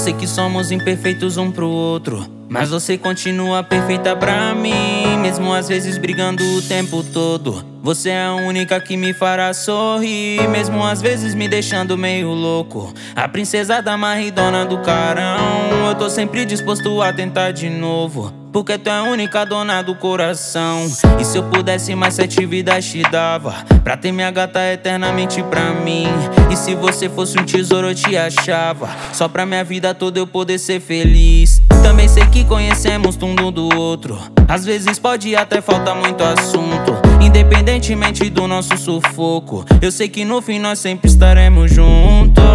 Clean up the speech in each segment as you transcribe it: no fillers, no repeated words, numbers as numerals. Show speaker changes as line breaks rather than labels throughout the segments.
sei que somos imperfeitos um pro outro, mas você continua perfeita pra mim. Mesmo às vezes brigando o tempo todo, você é a única que me fará sorrir. Mesmo às vezes me deixando meio louco, a princesa da marra e dona do carão. Eu tô sempre disposto a tentar de novo, porque tu é a única dona do coração. E se eu pudesse mais 7 vidas te dava, pra ter minha gata eternamente pra mim. E se você fosse um tesouro eu te achava, só pra minha vida toda eu poder ser feliz. Também sei que conhecemos tudo do outro, às vezes pode até faltar muito assunto. Independentemente do nosso sufoco, eu sei que no fim nós sempre estaremos juntos.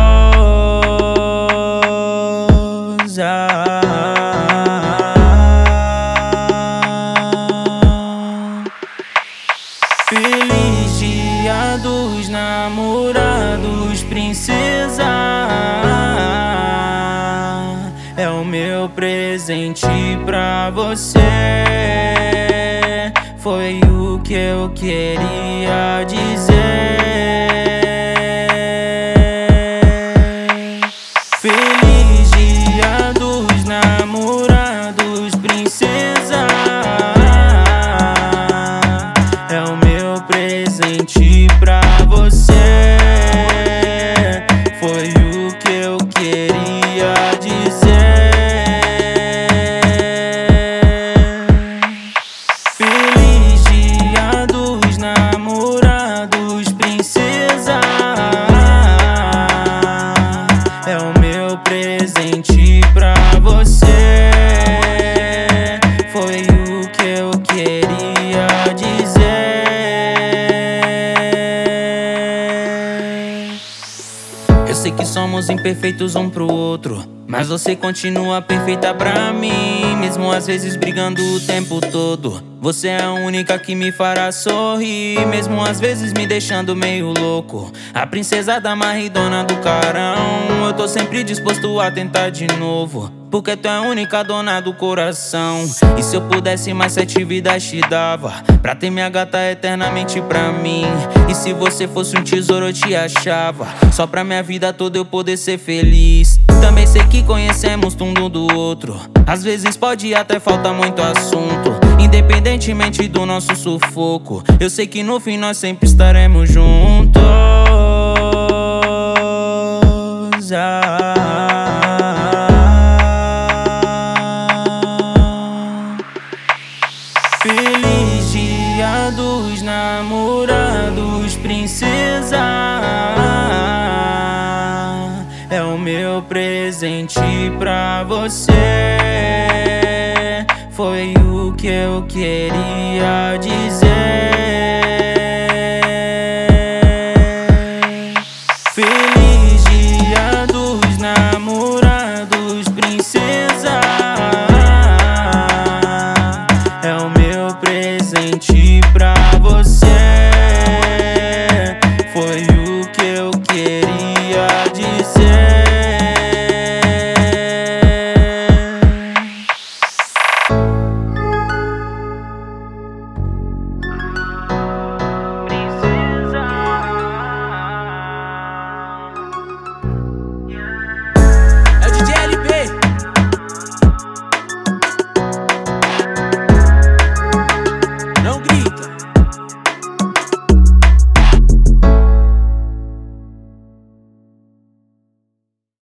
Feliz dia dos namorados, princesa. É o meu presente pra você. Foi o que eu queria dizer. Feliz dia dos namorados, princesa. É o meu presente pra você. Foi o que eu queria dizer. Feliz dia dos namorados, princesa. É o meu presente pra você. Foi o que eu queria dizer. Eu sei que somos imperfeitos um pro outro, mas você continua perfeita pra mim. Mesmo às vezes brigando o tempo todo, você é a única que me fará sorrir. Mesmo às vezes me deixando meio louco, a princesa da marra e dona do carão. Eu tô sempre disposto a tentar de novo, porque tu é a única dona do coração. E se eu pudesse mais 7 vidas te dava, pra ter minha gata eternamente pra mim. E se você fosse um tesouro eu te achava, só pra minha vida toda eu poder ser feliz. Também sei que conhecemos tudo do outro, às vezes pode até faltar muito assunto. Independentemente do nosso sufoco, eu sei que no fim nós sempre estaremos juntos. Feliz dia dos namorados, princesa. É o meu presente pra você. Foi o que eu queria dizer.